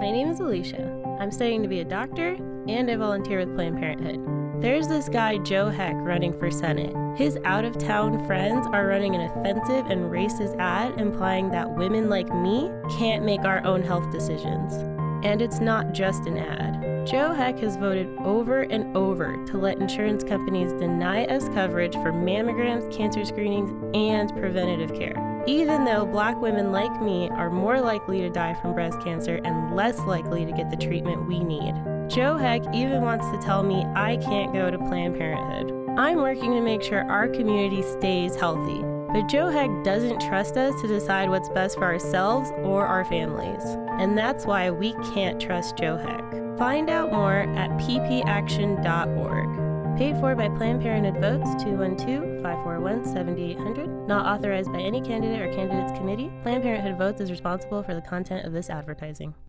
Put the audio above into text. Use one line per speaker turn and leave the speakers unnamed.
My name is Alicia. I'm studying to be a doctor, and I volunteer with Planned Parenthood. There's this guy, Joe Heck, running for Senate. His out-of-town friends are running an offensive and racist ad implying that women like me can't make our own health decisions. And it's not just an ad. Joe Heck has voted over and over to let insurance companies deny us coverage for mammograms, cancer screenings, and preventative care, even though Black women like me are more likely to die from breast cancer and less likely to get the treatment we need. Joe Heck even wants to tell me I can't go to Planned Parenthood. I'm working to make sure our community stays healthy, but Joe Heck doesn't trust us to decide what's best for ourselves or our families. And that's why we can't trust Joe Heck. Find out more at ppaction.org. Paid for by Planned Parenthood Votes 212-541-7800. Not authorized by any candidate or candidates committee. Planned Parenthood Votes is responsible for the content of this advertising.